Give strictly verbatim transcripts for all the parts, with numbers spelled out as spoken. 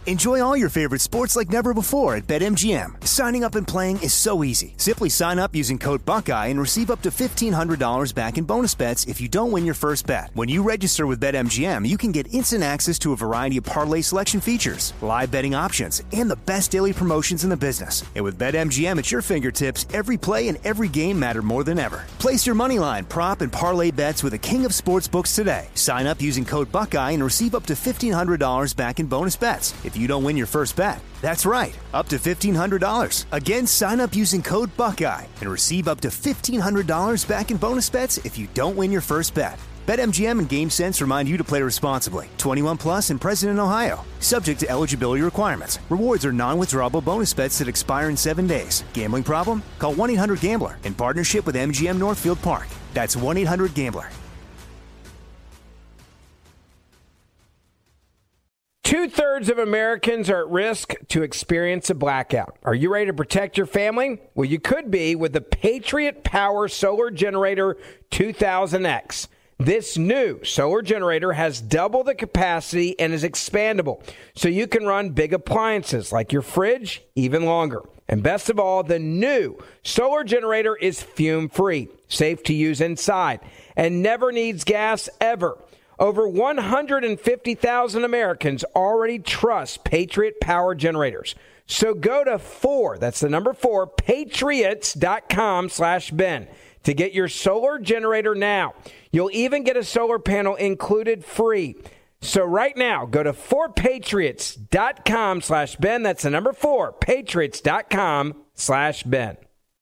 Enjoy all your favorite sports like never before at BetMGM. Signing up and playing is so easy. Simply sign up using code Buckeye and receive up to fifteen hundred dollars back in bonus bets if you don't win your first bet. When you register with BetMGM, you can get instant access to a variety of parlay selection features, live betting options, and the best daily promotions in the business. And with BetMGM at your fingertips, every play and every game matter more than ever. Place your moneyline, prop, and parlay bets with the king of sportsbooks today. Sign up using code Buckeye and receive up to fifteen hundred dollars back in bonus bets if you don't win your first bet. That's right, up to fifteen hundred dollars. Again, sign up using code Buckeye and receive up to fifteen hundred dollars back in bonus bets if you don't win your first bet. BetMGM and GameSense remind you to play responsibly. twenty-one plus and present in Ohio. Subject to eligibility requirements. Rewards are non-withdrawable bonus bets that expire in seven days. Gambling problem? Call one eight hundred gambler in partnership with M G M Northfield Park. That's one eight hundred gambler. Two-thirds of Americans are at risk to experience a blackout. Are you ready to protect your family? Well, you could be with the Patriot Power Solar Generator two thousand X. This new solar generator has double the capacity and is expandable, so you can run big appliances like your fridge even longer. And best of all, the new solar generator is fume-free, safe to use inside, and never needs gas ever. Over one hundred fifty thousand Americans already trust Patriot Power Generators. So go to four, that's the number four, patriots.com slash Ben to get your solar generator now. You'll even get a solar panel included free. So right now, go to four patriots.com slash Ben. That's the number four, patriots.com slash Ben.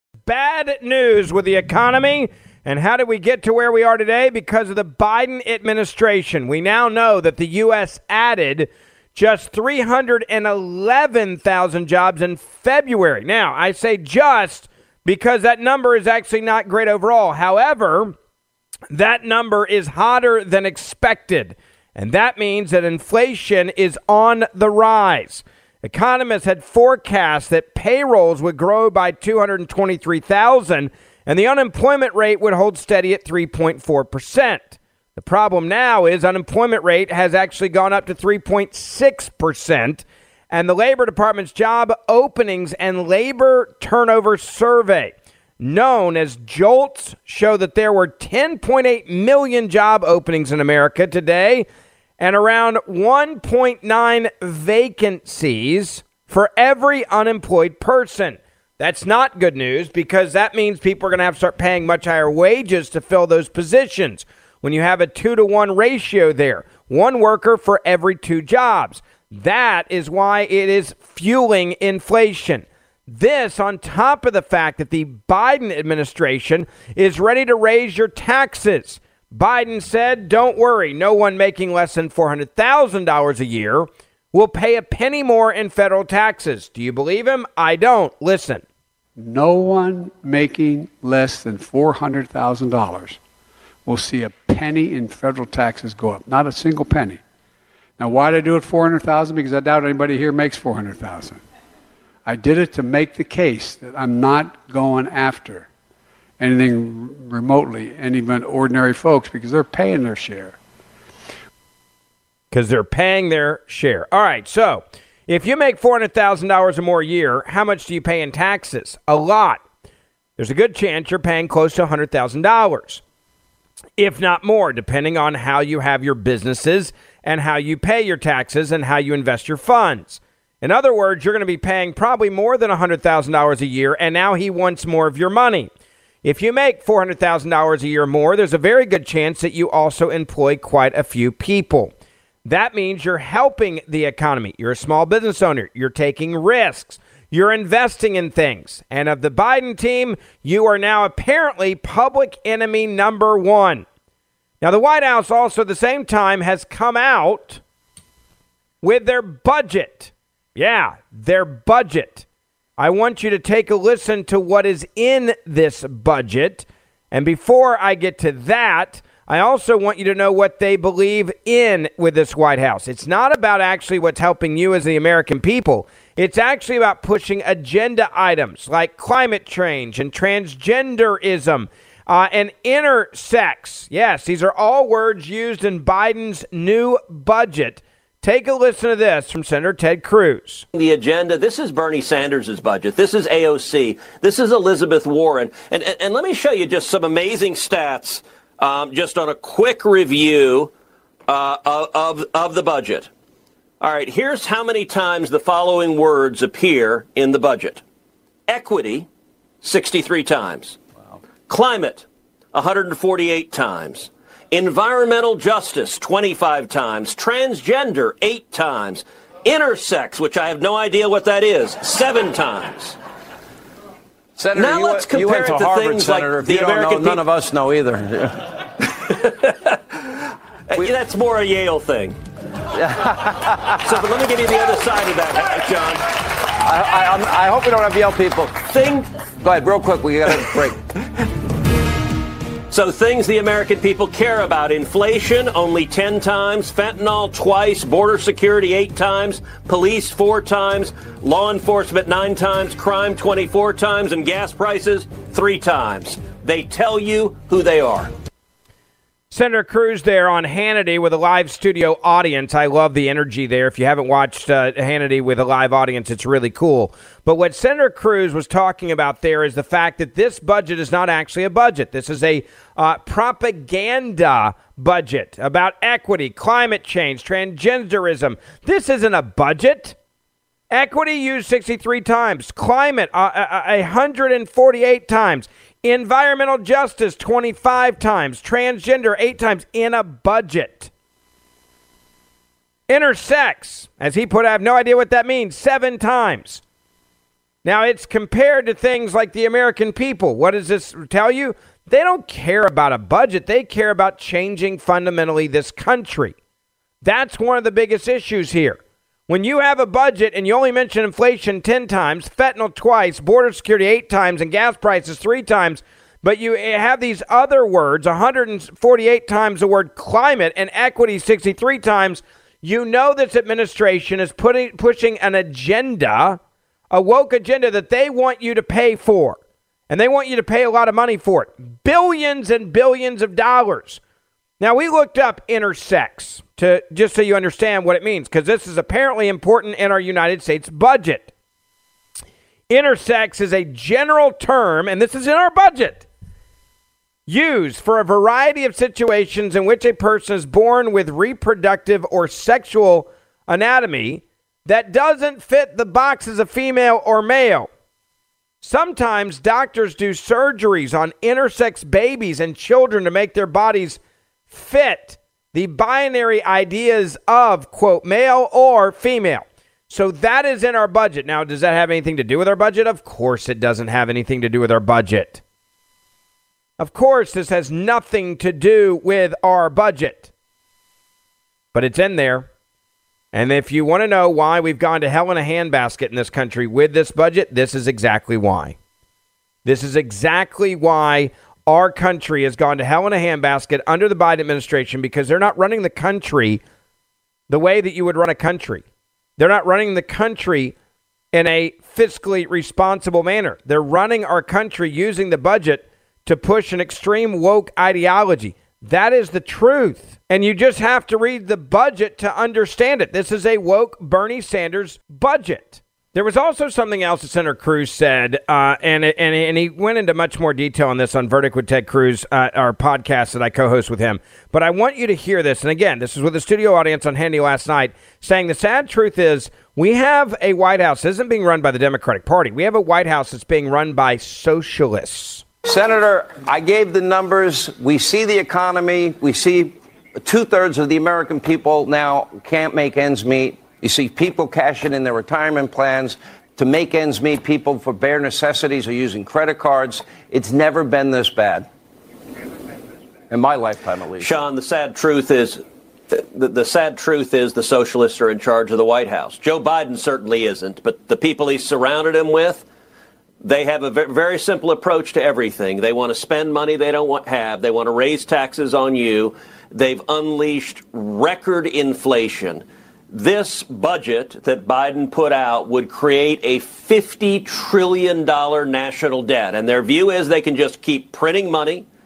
Bad news with the economy. And how did we get to where we are today? Because of the Biden administration. We now know that the U S added just three hundred eleven thousand jobs in February. Now, I say just because that number is actually not great overall. However, that number is hotter than expected. And that means that inflation is on the rise. Economists had forecast that payrolls would grow by two hundred twenty-three thousand and the unemployment rate would hold steady at three point four percent. The problem now is unemployment rate has actually gone up to three point six percent, and the Labor Department's job openings and labor turnover survey, known as JOLTS, show that there were ten point eight million job openings in America today and around one point nine vacancies for every unemployed person. That's not good news because that means people are going to have to start paying much higher wages to fill those positions. When you have a two to one ratio there, one worker for every two jobs. That is why it is fueling inflation. This on top of the fact that the Biden administration is ready to raise your taxes. Biden said, don't worry, no one making less than four hundred thousand dollars a year will pay a penny more in federal taxes. Do you believe him? I don't. Listen. No one making less than four hundred thousand dollars will see a penny in federal taxes go up. Not a single penny. Now, why did I do it four hundred thousand dollars? Because I doubt anybody here makes four hundred thousand dollars. I did it to make the case that I'm not going after anything remotely, any even ordinary folks, because they're paying their share. Because they're paying their share. All right, so if you make four hundred thousand dollars or more a year, how much do you pay in taxes? A lot. There's a good chance you're paying close to one hundred thousand dollars, if not more, depending on how you have your businesses and how you pay your taxes and how you invest your funds. In other words, you're going to be paying probably more than one hundred thousand dollars a year, and now he wants more of your money. If you make four hundred thousand dollars a year more, there's a very good chance that you also employ quite a few people. That means you're helping the economy. You're a small business owner. You're taking risks. You're investing in things. And of the Biden team, you are now apparently public enemy number one. Now, the White House also at the same time has come out with their budget. Yeah, their budget. I want you to take a listen to what is in this budget. And before I get to that, I also want you to know what they believe in with this White House. It's not about actually what's helping you as the American people. It's actually about pushing agenda items like climate change and transgenderism uh, and intersex. Yes, these are all words used in Biden's new budget Take a listen to this from Senator Ted Cruz. The agenda, this is Bernie Sanders' budget. This is A O C. This is Elizabeth Warren. And, and, and let me show you just some amazing stats um, just on a quick review uh, of, of the budget. All right, here's how many times the following words appear in the budget. Equity, sixty-three times. Wow. Climate, one hundred forty-eight times. Environmental justice, twenty-five times. Transgender, eight times. Intersex, which I have no idea what that is, seven times. Senator, now you, went, compare you went to it to Harvard, things Senator. like if the you don't American know, none of us know either. we, That's more a Yale thing. So, but let me give you the other side of that, John. I, I, I hope we don't have Yale people. Thing. Go ahead, real quick. We got to break. So things the American people care about: inflation, only ten times; fentanyl, twice; border security, eight times; police, four times; law enforcement, nine times; crime, twenty-four times; and gas prices, three times. They tell you who they are. Senator Cruz there on Hannity with a live studio audience. I love the energy there. If you haven't watched uh, Hannity with a live audience, it's really cool. But what Senator Cruz was talking about there is the fact that this budget is not actually a budget. This is a uh, propaganda budget about equity, climate change, transgenderism. This isn't a budget. Equity used sixty-three times. Climate, uh, uh, one hundred forty-eight times. Environmental justice, twenty-five times. Transgender, eight times in a budget. Intersex, as he put, I have no idea what that means, seven times. Now, it's compared to things like the American people. What does this tell you? They don't care about a budget. They care about changing fundamentally this country. That's one of the biggest issues here. When you have a budget and you only mention inflation ten times, fentanyl twice, border security eight times, and gas prices three times, but you have these other words, one hundred forty-eight times the word climate and equity sixty-three times, you know this administration is putting pushing an agenda, a woke agenda that they want you to pay for. And they want you to pay a lot of money for it. Billions and billions of dollars. Now, we looked up intersex to just so you understand what it means, because this is apparently important in our United States budget. Intersex is a general term, and this is in our budget, used for a variety of situations in which a person is born with reproductive or sexual anatomy that doesn't fit the boxes of female or male. Sometimes doctors do surgeries on intersex babies and children to make their bodies fit the binary ideas of, quote, male or female. So that is in our budget. Now, does that have anything to do with our budget? Of course it doesn't have anything to do with our budget. Of course, this has nothing to do with our budget. But it's in there. And if you want to know why we've gone to hell in a handbasket in this country with this budget, this is exactly why. This is exactly why our country has gone to hell in a handbasket under the Biden administration, because they're not running the country the way that you would run a country. They're not running the country in a fiscally responsible manner. They're running our country using the budget to push an extreme woke ideology. That is the truth. And you just have to read the budget to understand it. This is a woke Bernie Sanders budget. There was also something else that Senator Cruz said, uh, and, and, and he went into much more detail on this on Verdict with Ted Cruz, uh, our podcast that I co-host with him. But I want you to hear this. And again, this is with the studio audience on Handy last night, saying the sad truth is we have a White House that isn't being run by the Democratic Party. We have a White House that's being run by socialists. Senator, I gave the numbers. We see the economy. We see two-thirds of the American people now can't make ends meet. You see people cashing in their retirement plans to make ends meet. People for bare necessities are using credit cards. It's never been this bad. In my lifetime, at least. Sean, the sad truth is, the, the sad truth is the socialists are in charge of the White House. Joe Biden certainly isn't, but the people he surrounded him with, they have a very simple approach to everything. They want to spend money they don't want have. They want to raise taxes on you. They've unleashed record inflation. This budget that Biden put out would create a fifty trillion dollars national debt. And their view is they can just keep printing money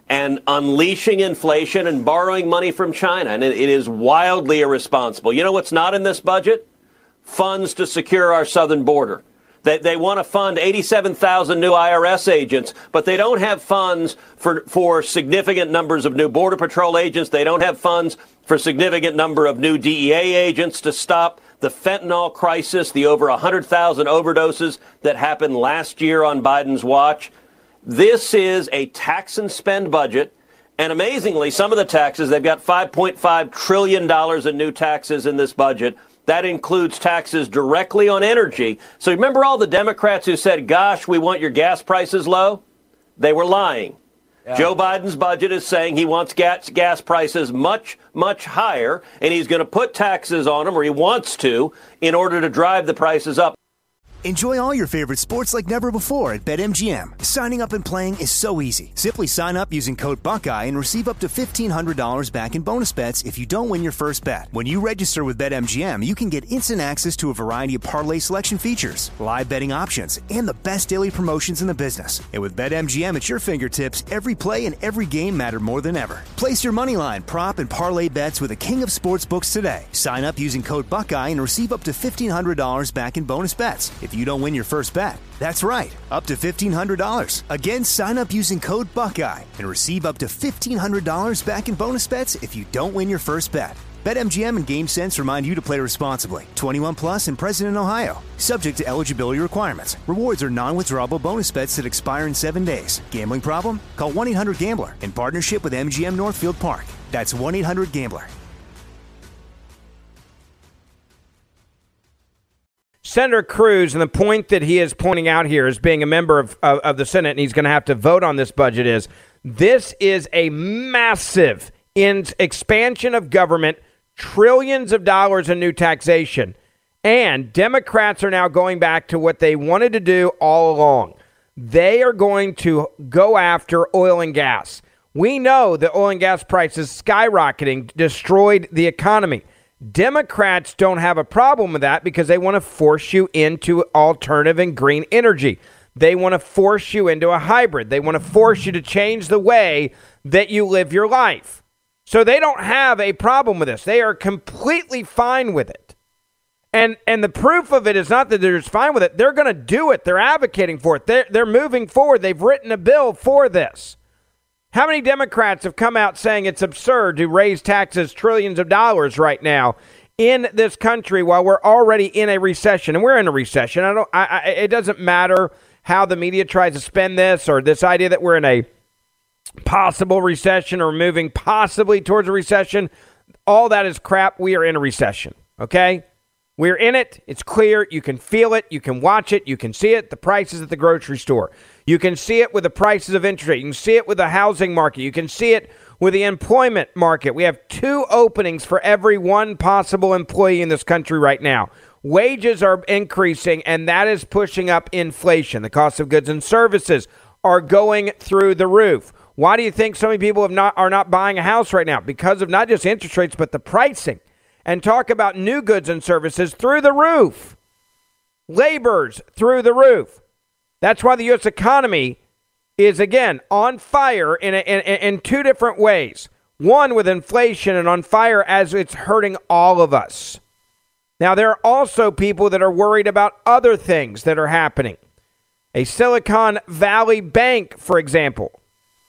and unleashing inflation and borrowing money from China. And it, it is wildly irresponsible. You know what's not in this budget? Funds to secure our southern border. They, they want to fund eighty-seven thousand new I R S agents, but they don't have funds for, for significant numbers of new Border Patrol agents. They don't have funds for significant number of new D E A agents to stop the fentanyl crisis, the over one hundred thousand overdoses that happened last year on Biden's watch. This is a tax and spend budget. And amazingly, some of the taxes, they've got five point five trillion dollars in new taxes in this budget. That includes taxes directly on energy. So remember all the Democrats who said, gosh, we want your gas prices low? They were lying. Yeah. Joe Biden's budget is saying he wants gas, gas prices much, much higher, and he's going to put taxes on them, or he wants to, in order to drive the prices up. Enjoy all your favorite sports like never before at BetMGM. Signing up and playing is so easy. Simply sign up using code Buckeye and receive up to fifteen hundred dollars back in bonus bets if you don't win your first bet. When you register with BetMGM, you can get instant access to a variety of parlay selection features, live betting options, and the best daily promotions in the business. And with BetMGM at your fingertips, every play and every game matter more than ever. Place your moneyline, prop, and parlay bets with the king of sportsbooks today. Sign up using code Buckeye and receive up to fifteen hundred dollars back in bonus bets if you don't win your first bet. That's right, up to fifteen hundred dollars. Again, sign up using code Buckeye and receive up to fifteen hundred dollars back in bonus bets if you don't win your first bet. BetMGM and GameSense remind you to play responsibly. twenty-one plus and present in Ohio. Subject to eligibility requirements. Rewards are non-withdrawable bonus bets that expire in seven days. Gambling problem? Call one eight hundred gambler in partnership with M G M Northfield Park. That's one eight hundred gambler. Senator Cruz, and the point that he is pointing out here as being a member of, of, of the Senate, and he's going to have to vote on this budget, is this is a massive in expansion of government, trillions of dollars in new taxation, and Democrats are now going back to what they wanted to do all along. They are going to go after oil and gas. We know that oil and gas prices skyrocketing destroyed the economy. Democrats don't have a problem with that because they want to force you into alternative and green energy. They want to force you into a hybrid. They want to force you to change the way that you live your life. So they don't have a problem with this. They are completely fine with it. And and the proof of it is not that they're just fine with it. They're going to do it. They're advocating for it. They're, they're moving forward. They've written a bill for this. How many Democrats have come out saying it's absurd to raise taxes trillions of dollars right now in this country while we're already in a recession? And we're in a recession. I don't. I, I, it doesn't matter how the media tries to spin this or this idea that we're in a possible recession or moving possibly towards a recession. All that is crap. We are in a recession. Okay? We're in it. It's clear. You can feel it. You can watch it. You can see it. The prices at the grocery store. You can see it with the prices of interest rate. You can see it with the housing market. You can see it with the employment market. We have two openings for every one possible employee in this country right now. Wages are increasing, and that is pushing up inflation. The cost of goods and services are going through the roof. Why do you think so many people have not are not buying a house right now? Because of not just interest rates, but the pricing. And talk about new goods and services through the roof. Labor's through the roof. That's why the U S economy is, again, on fire in, a, in, in two different ways. One, with inflation, and on fire as it's hurting all of us. Now, there are also people that are worried about other things that are happening. A Silicon Valley Bank, for example.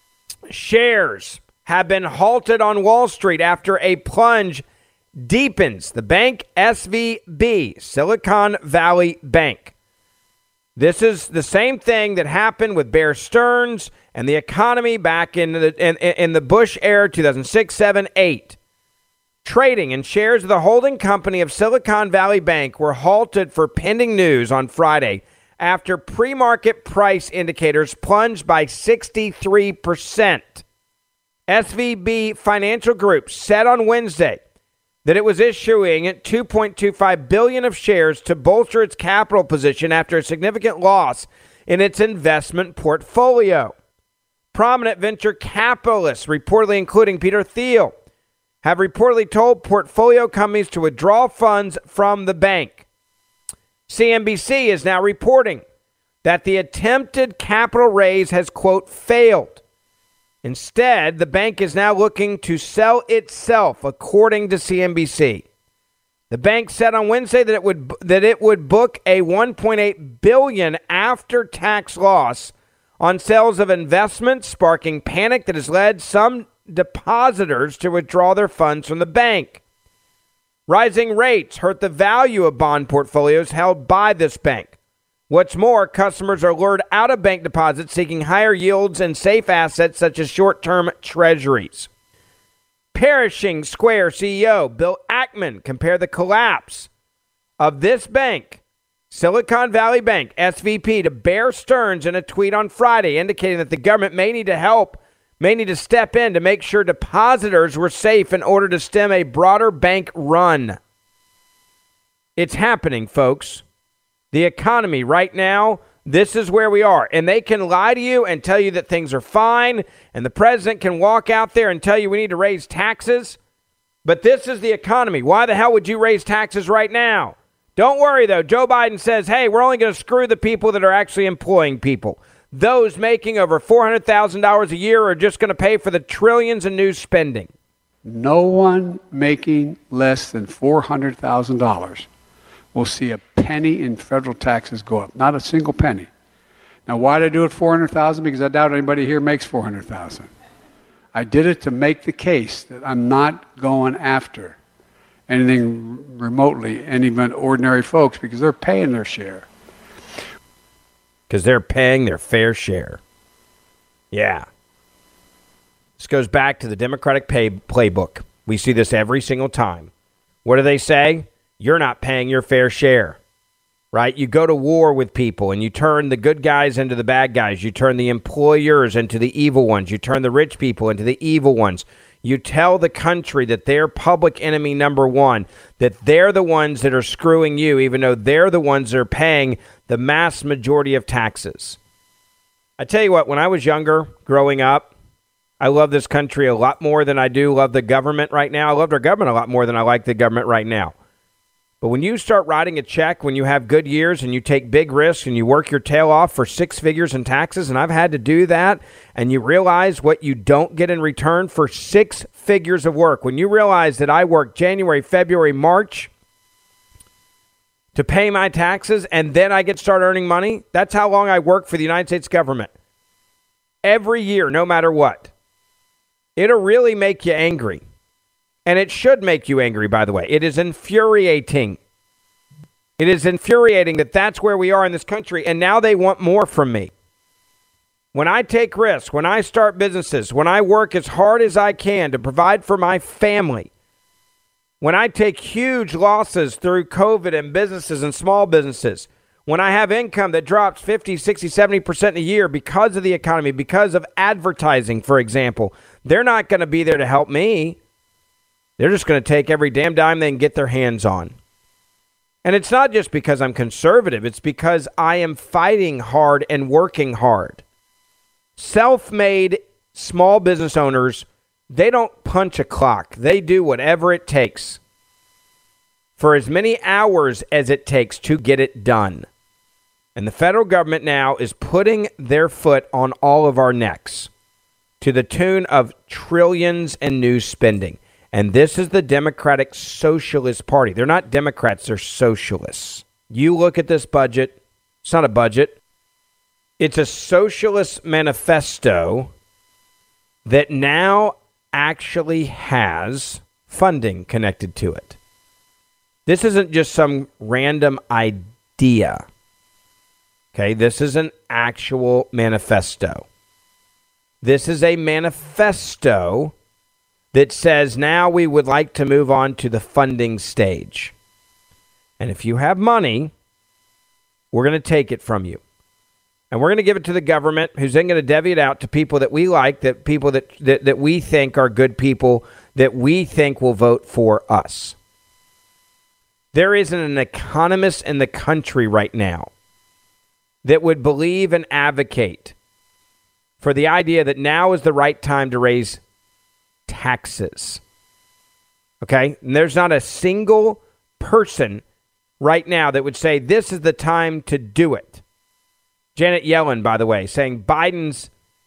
Shares have been halted on Wall Street after a plunge deepens. The bank, S V B, Silicon Valley Bank. This is the same thing that happened with Bear Stearns and the economy back in the in, in the Bush era, two thousand six, seven, eight. Trading in shares of the holding company of Silicon Valley Bank were halted for pending news on Friday after pre-market price indicators plunged by sixty-three percent. S V B Financial Group said on Wednesday that it was issuing two point two five billion dollars of shares to bolster its capital position after a significant loss in its investment portfolio. Prominent venture capitalists, reportedly including Peter Thiel, have reportedly told portfolio companies to withdraw funds from the bank. C N B C is now reporting that the attempted capital raise has, quote, failed. Instead, the bank is now looking to sell itself, according to C N B C. The bank said on Wednesday that it would that it would book a one point eight billion dollars after-tax loss on sales of investments, sparking panic that has led some depositors to withdraw their funds from the bank. Rising rates hurt the value of bond portfolios held by this bank. What's more, customers are lured out of bank deposits seeking higher yields and safe assets such as short-term treasuries. Perishing Square C E O Bill Ackman compared the collapse of this bank, Silicon Valley Bank, S V P, to Bear Stearns in a tweet on Friday, indicating that the government may need to help, may need to step in to make sure depositors were safe in order to stem a broader bank run. It's happening, folks. The economy right now, this is where we are. And they can lie to you and tell you that things are fine. And the president can walk out there and tell you we need to raise taxes. But this is the economy. Why the hell would you raise taxes right now? Don't worry, though. Joe Biden says, hey, we're only going to screw the people that are actually employing people. Those making over four hundred thousand dollars a year are just going to pay for the trillions in new spending. No one making less than four hundred thousand dollars will see a penny in federal taxes go up. Not a single penny. Now, why did I do it four hundred thousand dollars? Because I doubt anybody here makes four hundred thousand dollars. I did it to make the case that I'm not going after anything remotely, any even ordinary folks, because they're paying their share. Because they're paying their fair share. Yeah. This goes back to the Democratic pay playbook. We see this every single time. What do they say? You're not paying your fair share, right? You go to war with people and you turn the good guys into the bad guys. You turn the employers into the evil ones. You turn the rich people into the evil ones. You tell the country that they're public enemy number one, that they're the ones that are screwing you, even though they're the ones that are paying the mass majority of taxes. I tell you what, when I was younger, growing up, I love this country a lot more than I do love the government right now. I loved our government a lot more than I like the government right now. But when you start writing a check, when you have good years and you take big risks and you work your tail off for six figures in taxes, and I've had to do that, and you realize what you don't get in return for six figures of work. When you realize that I worked January, February, March to pay my taxes, and then I get start earning money, that's how long I work for the United States government. Every year, no matter what. It'll really make you angry. And it should make you angry, by the way. It is infuriating. It is infuriating that that's where we are in this country, and now they want more from me. When I take risks, when I start businesses, when I work as hard as I can to provide for my family, when I take huge losses through COVID and businesses and small businesses, when I have income that drops fifty, sixty, seventy percent a year because of the economy, because of advertising, for example, they're not going to be there to help me. They're just going to take every damn dime they can get their hands on. And it's not just because I'm conservative. It's because I am fighting hard and working hard. Self-made small business owners, they don't punch a clock. They do whatever it takes for as many hours as it takes to get it done. And the federal government now is putting their foot on all of our necks to the tune of trillions in new spending. And this is the Democratic Socialist Party. They're not Democrats, they're socialists. You look at this budget, it's not a budget. It's a socialist manifesto that now actually has funding connected to it. This isn't just some random idea. Okay, this is an actual manifesto. This is a manifesto that says now we would like to move on to the funding stage. And if you have money, we're going to take it from you. And we're going to give it to the government, who's then going to divvy it out to people that we like, that people that, that, that we think are good people, that we think will vote for us. There isn't an economist in the country right now that would believe and advocate for the idea that now is the right time to raise taxes. Okay? And there's not a single person right now that would say this is the time to do it. Janet Yellen, by the way, saying Biden's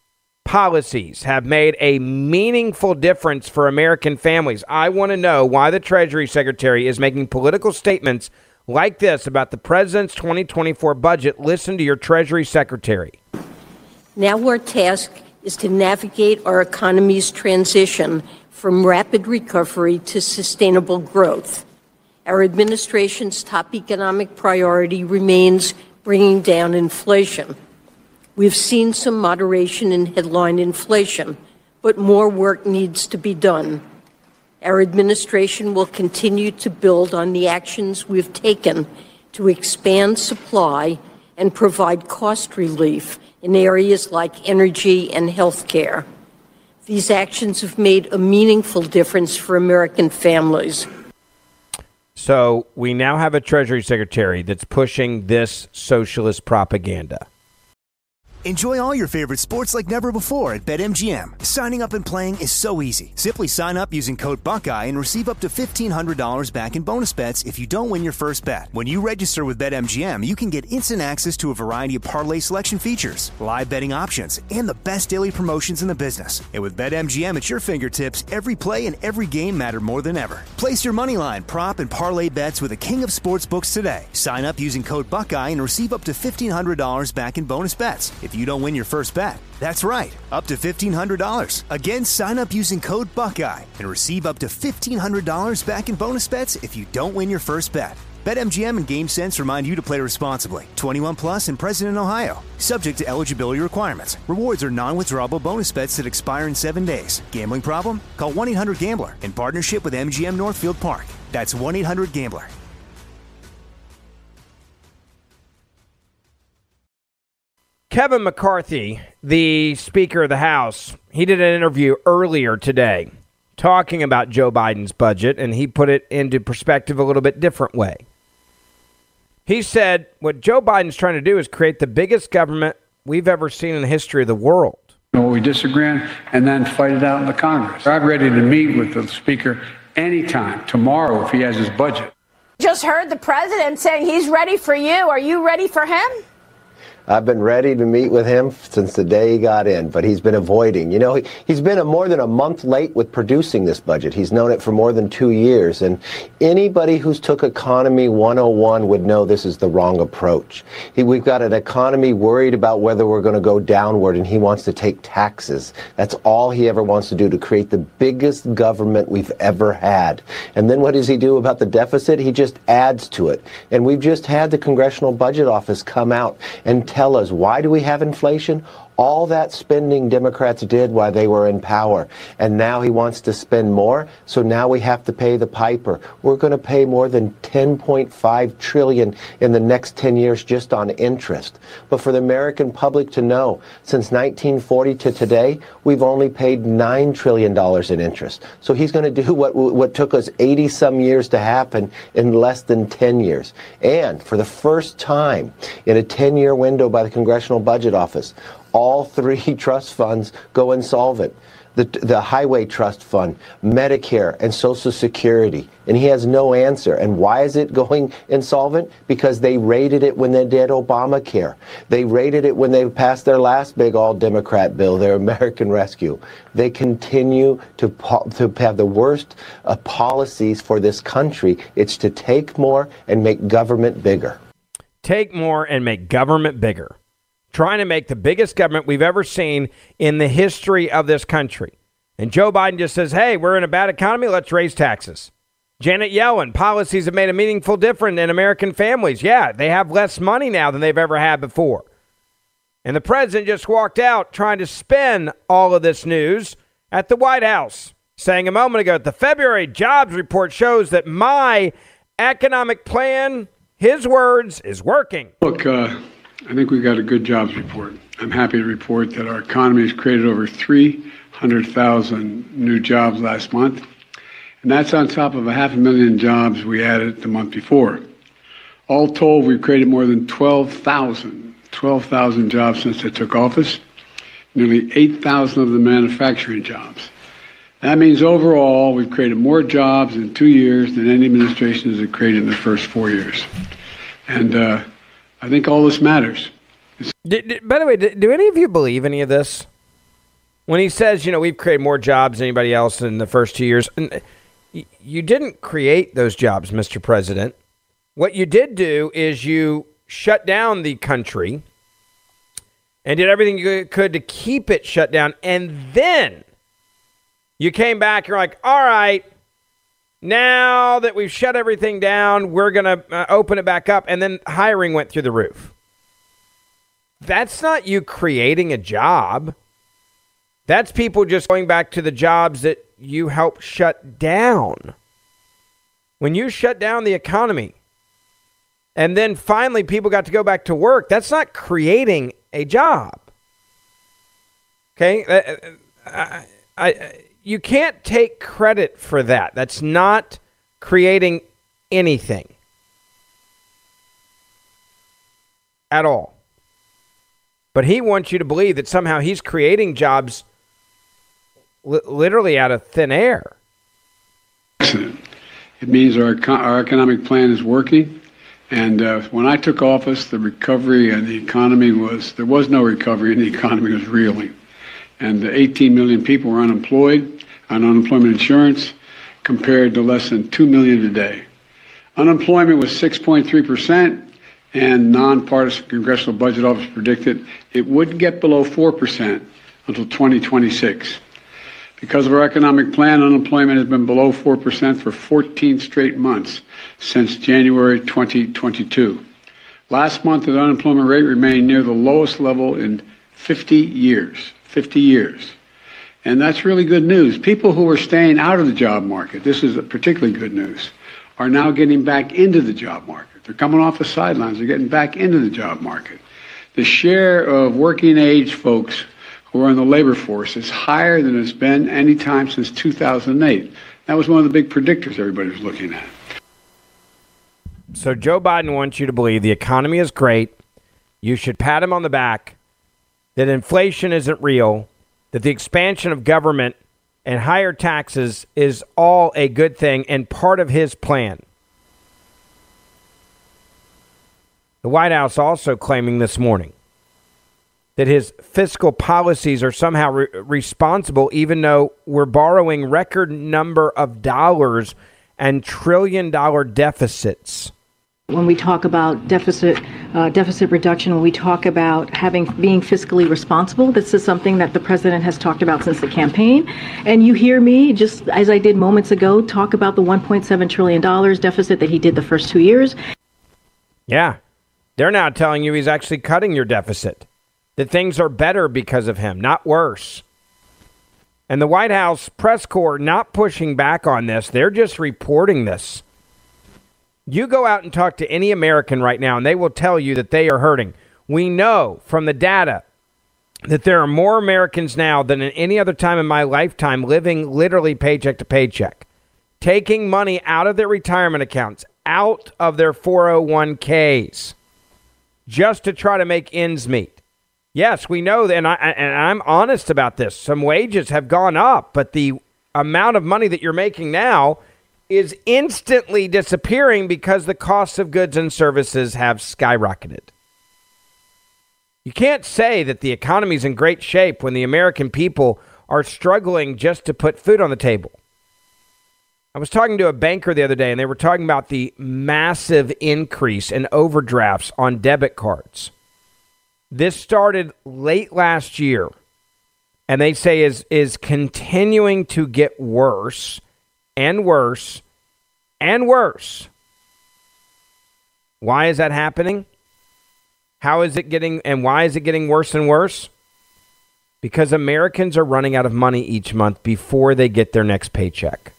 policies have made a meaningful difference for American families. I want to know why the Treasury Secretary is making political statements like this about the president's twenty twenty-four budget. Listen to your Treasury Secretary. Now our task is to navigate our economy's transition from rapid recovery to sustainable growth. Our administration's top economic priority remains bringing down inflation. We've seen some moderation in headline inflation, but more work needs to be done. Our administration will continue to build on the actions we've taken to expand supply and provide cost relief in areas like energy and health care. These actions have made a meaningful difference for American families. So we now have a Treasury Secretary that's pushing this socialist propaganda. Enjoy all your favorite sports like never before at BetMGM. Signing up and playing is so easy. Simply sign up using code Buckeye and receive up to fifteen hundred dollars back in bonus bets if you don't win your first bet. When you register with BetMGM, you can get instant access to a variety of parlay selection features, live betting options, and the best daily promotions in the business. And with BetMGM at your fingertips, every play and every game matter more than ever. Place your moneyline, prop, and parlay bets with the king of sportsbooks today. Sign up using code Buckeye and receive up to fifteen hundred dollars back in bonus bets if you don't win your first bet. That's right, up to fifteen hundred dollars. Again, sign up using code Buckeye and receive up to fifteen hundred dollars back in bonus bets if you don't win your first bet. BetMGM and GameSense remind you to play responsibly. twenty-one plus and present in Ohio. Subject to eligibility requirements. Rewards are non-withdrawable bonus bets that expire in seven days. Gambling problem? Call one eight hundred gambler in partnership with M G M Northfield Park. That's one eight hundred gambler. Kevin McCarthy, the Speaker of the House, he did an interview earlier today talking about Joe Biden's budget, and he put it into perspective a little bit different way. He said what Joe Biden's trying to do is create the biggest government we've ever seen in the history of the world. What we disagree on, and then fight it out in the Congress. I'm ready to meet with the Speaker anytime, tomorrow, if he has his budget. Just heard the president saying he's ready for you. Are you ready for him? I've been ready to meet with him since the day he got in, but he's been avoiding. You know, he, he's been a more than a month late with producing this budget. He's known it for more than two years. And anybody who's took Economy one oh one would know this is the wrong approach. He, we've got an economy worried about whether we're going to go downward, and he wants to take taxes. That's all he ever wants to do, to create the biggest government we've ever had. And then what does he do about the deficit? He just adds to it. And we've just had the Congressional Budget Office come out and tell Tell us, why do we have inflation? All that spending Democrats did while they were in power. And now he wants to spend more, so now we have to pay the piper. We're going to pay more than ten point five trillion dollars in the next ten years just on interest. But for the American public to know, since nineteen forty to today, we've only paid nine trillion dollars in interest. So he's going to do what, what took us eighty some years to happen in less than ten years. And for the first time in a ten-year window by the Congressional Budget Office, all three trust funds go insolvent. The, the Highway Trust Fund, Medicare, and Social Security. And he has no answer. And why is it going insolvent? Because they raided it when they did Obamacare. They raided it when they passed their last big all-Democrat bill, their American Rescue. They continue to, po- to have the worst uh, policies for this country. It's to take more and make government bigger. Take more and make government bigger. Trying to make the biggest government we've ever seen in the history of this country. And Joe Biden just says, hey, we're in a bad economy, let's raise taxes. Janet Yellen, policies have made a meaningful difference in American families. Yeah, they have less money now than they've ever had before. And the president just walked out trying to spin all of this news at the White House, saying a moment ago, the February jobs report shows that my economic plan, his words, is working. Look, uh... I think we got a good jobs report. I'm happy to report that our economy has created over three hundred thousand new jobs last month. And that's on top of a half a million jobs we added the month before. All told, we've created more than twelve thousand, twelve thousand jobs since I took office, nearly eight thousand of them manufacturing jobs. That means overall, we've created more jobs in two years than any administration has created in the first four years. And, uh, I think all this matters. Do, do, by the way, do, do any of you believe any of this? when he says, you know, we've created more jobs than anybody else in the first two years, and you didn't create those jobs, Mister President. What you did do is you shut down the country and did everything you could to keep it shut down. And then you came back, you're like, all right, now that we've shut everything down, we're going to uh, open it back up. And then hiring went through the roof. That's not you creating a job. That's people just going back to the jobs that you helped shut down. When you shut down the economy and then finally people got to go back to work, that's not creating a job. Okay? I, I, I, you can't take credit for that. That's not creating anything at all. But he wants you to believe that somehow he's creating jobs li- literally out of thin air. Excellent. It means our, our economic plan is working. And uh, when I took office, the recovery and the economy was, there was no recovery and the economy was reeling. And eighteen million people were unemployed on unemployment insurance compared to less than two million today. Unemployment was six point three percent. And nonpartisan Congressional Budget Office predicted it wouldn't get below four percent until twenty twenty-six. Because of our economic plan, unemployment has been below four percent for fourteen straight months since January twenty twenty-two. Last month, the unemployment rate remained near the lowest level in fifty years. fifty years. And that's really good news. People who are staying out of the job market, this is particularly good news, are now getting back into the job market. They're coming off the sidelines. They're getting back into the job market. The share of working age folks who are in the labor force is higher than it's been any time since two thousand eight. That was one of the big predictors everybody was looking at. So Joe Biden wants you to believe the economy is great. You should pat him on the back, that inflation isn't real, that the expansion of government and higher taxes is all a good thing and part of his plan. The White House also claiming this morning that his fiscal policies are somehow re- responsible, even though we're borrowing record number of dollars and trillion dollar deficits. When we talk about deficit uh, deficit reduction, when we talk about having being fiscally responsible, this is something that the president has talked about since the campaign. And you hear me, just as I did moments ago, talk about the one point seven trillion dollars deficit that he did the first two years. Yeah. They're now telling you he's actually cutting your deficit, that things are better because of him, not worse. And the White House press corps not pushing back on this. They're just reporting this. You go out and talk to any American right now, and they will tell you that they are hurting. We know from the data that there are more Americans now than in any other time in my lifetime living literally paycheck to paycheck, taking money out of their retirement accounts, out of their four oh one k's. Just to try to make ends meet. Yes, we know that, and, I, and I'm honest about this. Some wages have gone up, but the amount of money that you're making now is instantly disappearing because the costs of goods and services have skyrocketed. You can't say that the economy is in great shape when the American people are struggling just to put food on the table. I was talking to a banker the other day, and they were talking about the massive increase in overdrafts on debit cards. This started late last year, and they say is is continuing to get worse and worse and worse. Why is that happening? How is it getting, and why is it getting worse and worse? Because Americans are running out of money each month before they get their next paycheck.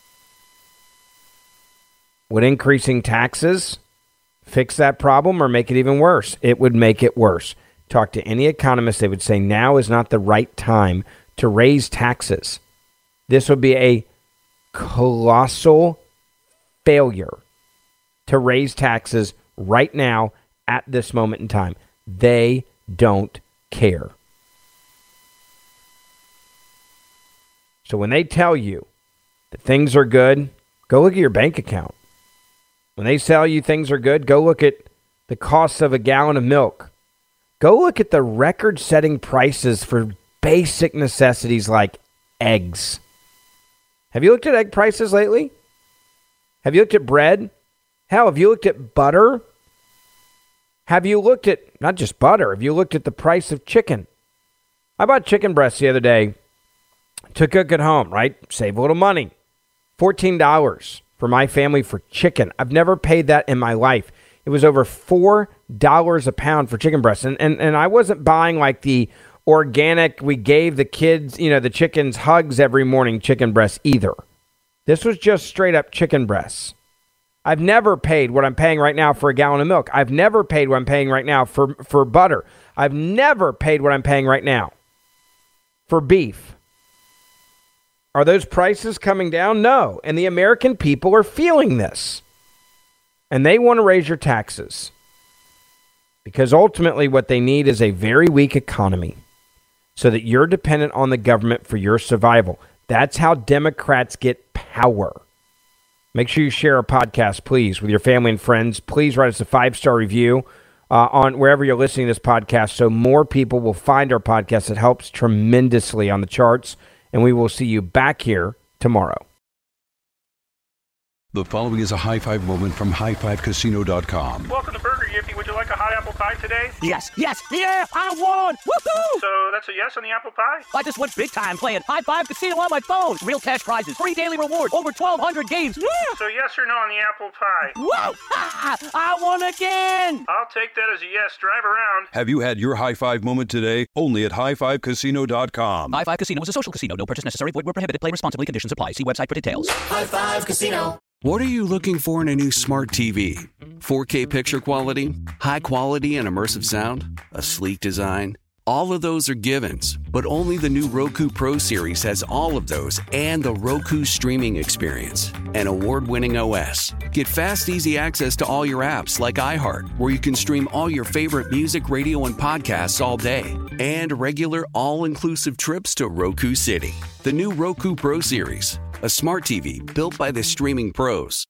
Would increasing taxes fix that problem or make it even worse? It would make it worse. Talk to any economist, they would say now is not the right time to raise taxes. This would be a colossal failure to raise taxes right now at this moment in time. They don't care. So when they tell you that things are good, go look at your bank account. When they tell you things are good, go look at the cost of a gallon of milk. Go look at the record-setting prices for basic necessities like eggs. Have you looked at egg prices lately? Have you looked at bread? Hell, have you looked at butter? Have you looked at, not just butter, have you looked at the price of chicken? I bought chicken breasts the other day to cook at home, right? Save a little money. fourteen dollars for my family for chicken. I've never paid that in my life. It was over four dollars a pound for chicken breasts. And, and, and I wasn't buying like the organic, we gave the kids, you know, the chickens hugs every morning chicken breasts either. This was just straight up chicken breasts. I've never paid what I'm paying right now for a gallon of milk. I've never paid what I'm paying right now for, for butter. I've never paid what I'm paying right now for beef. Are those prices coming down? No. And the American people are feeling this. And they want to raise your taxes. Because ultimately what they need is a very weak economy so that you're dependent on the government for your survival. That's how Democrats get power. Make sure you share our podcast, please, with your family and friends. Please write us a five-star review uh, on wherever you're listening to this podcast so more people will find our podcast. It helps tremendously on the charts, and we will see you back here tomorrow. The following is a high five moment from high five casino dot com. Welcome to Burger Yippee. Would you like a hot apple pie today? Yes, yes, yeah, I won! Woohoo! So that's a yes on the apple pie? I just went big time playing High Five Casino on my phone. Real cash prizes, free daily rewards, over twelve hundred games. Yeah! So yes or no on the apple pie? Whoa! Ah, I won again! I'll take that as a yes. Drive around. Have you had your high five moment today? Only at high five casino dot com. High Five Casino is a social casino. No purchase necessary. Void where prohibited. Play responsibly. Conditions apply. See website for details. High Five Casino. What are you looking for in a new smart T V? four K picture quality? High quality and immersive sound? A sleek design? All of those are givens, but only the new Roku Pro Series has all of those and the Roku streaming experience, an award-winning O S. Get fast, easy access to all your apps like iHeart, where you can stream all your favorite music, radio, and podcasts all day, and regular all-inclusive trips to Roku City. The new Roku Pro Series, a smart T V built by the streaming pros.